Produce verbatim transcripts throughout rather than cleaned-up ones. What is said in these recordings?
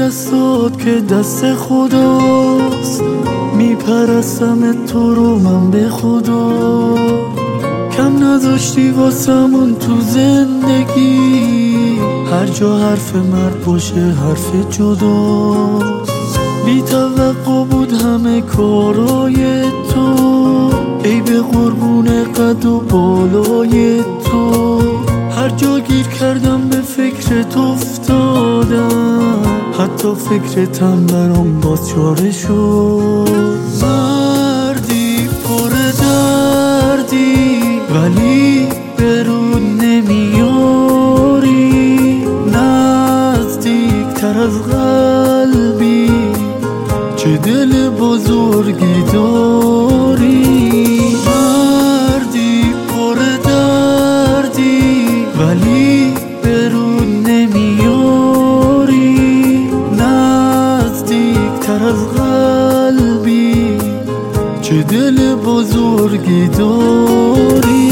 دستات که دست خداست، میپرستم تو رو من به خدا. کم نذاشتی واسمون تو زندگی، هر جا حرف مرد باشه حرف جداست. بی توقع بود همه کارای تو، ای به قربون قد و بالای تو. هر جا گیر کردم به فکرت افتادم، حتی فکرتم برام باز چاره شد. مردی پر دردی ولی برون نمیاری، نزدیک تر از قلبی چه دل بزرگی داری. مردی پر دردی ولی برون نمیاری، نزدیک تر از قلبی چه دل بزرگی داری.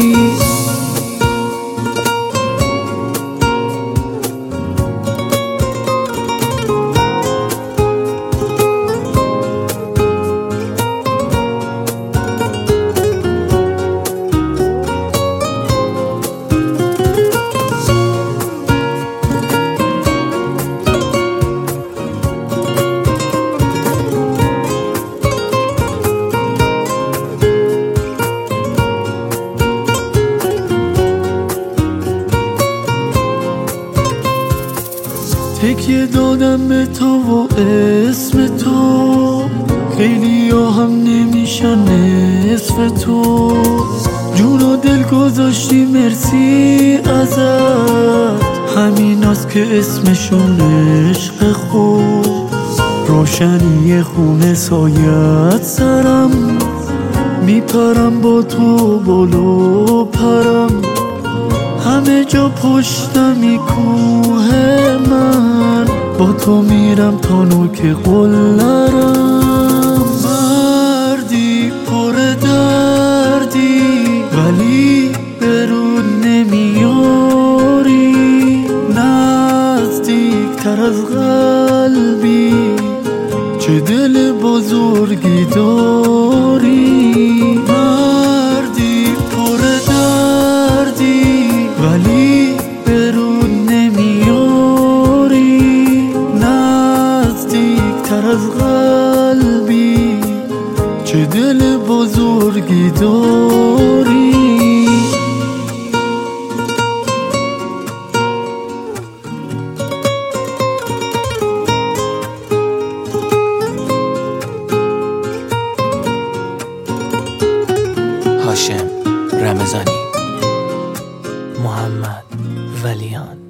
تکیه دادم به تو و اسم تو، خیلی ها هم نمیشن نصف تو. جون و دل گذاشتی مرسی ازت، همین است که اسمشون عشق خود. روشنی خونه سایت سرم، میپرم با تو بالو پرم. همه جا پشتمی کوه من، با تو میرم تا نوک قله‌رم. مردی پر دردی ولی برون نمیاری، نزدیک تر از قلبی چه دل بزرگی داری. مردی پر دردی ولی برون نمیاری، نزدیک تر از قلبی چه دل بزرگی داری. هاشم رمضانی، محمد ولیان.